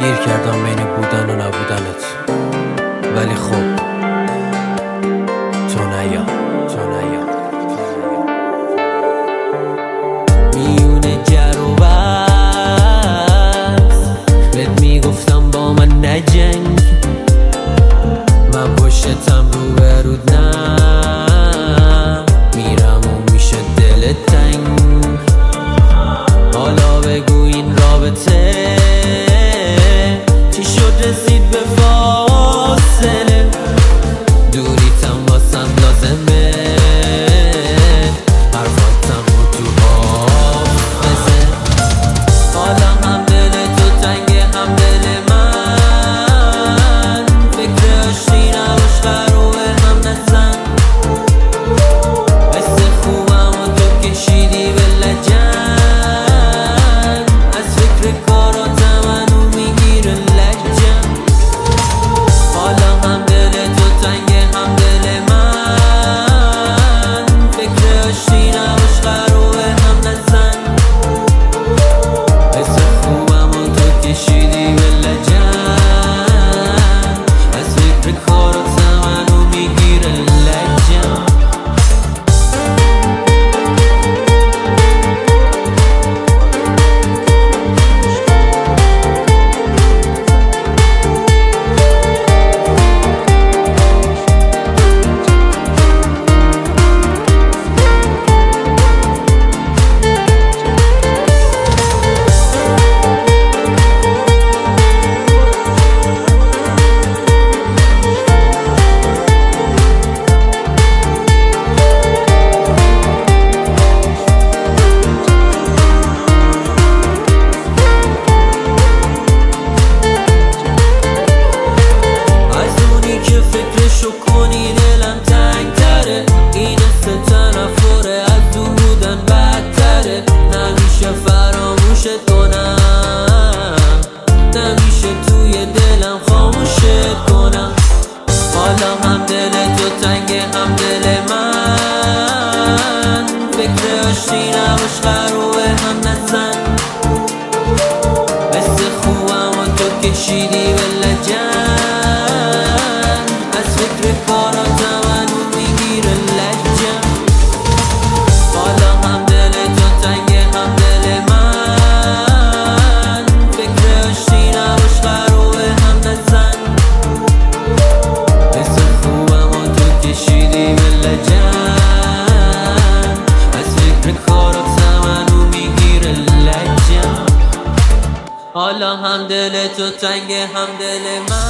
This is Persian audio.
گیر کردم بین بودن و نبودنت، ولی خب تو نیا میونه جر و بحث بهت میگفتم با من نجنگ، من پشتم رو برود نه میرم و میشه دلت تنگ. حالا بگو این رابطه چی شد رسید به فاصله، دوریتم واسم لازمه حرفاتم رو تو حافظه. حالا هم دل تو تنگه هم دل من، فکر آشتی نباش قروه هم نزن، حس خوبم و تو کشیدی به لجن، از فکر کاراتم منو میگیره لجن. حالا هم دل تو تنگه هم دل من، فکر آشتی نباش قروه هم نزن، حس خوبم و تو کشیدی به لجن، از فکر کاراتم منو میگیره لجن. فکرشو کنی دلم تنگ تره، این تنفره از دور بودن بدتره، نمیشه فراموشت کنم، نمیشه توی دلم خاموشت کنم. حالا هم دل تو تنگه هم دل من، فکر آشتی نباش قروه هم نزن، حس خوبم و تو کشیدی به لجن، از فکر کاراتم منو میگیره لجن. حالا هم دل تو تنگه هم دل من، فکر آشتی نباش قروه هم نزن، حس خوبم و تو کشیدی به لجن، از فکر کاراتم منو میگیره لجن. حالا هم دل تو تنگه هم دل من.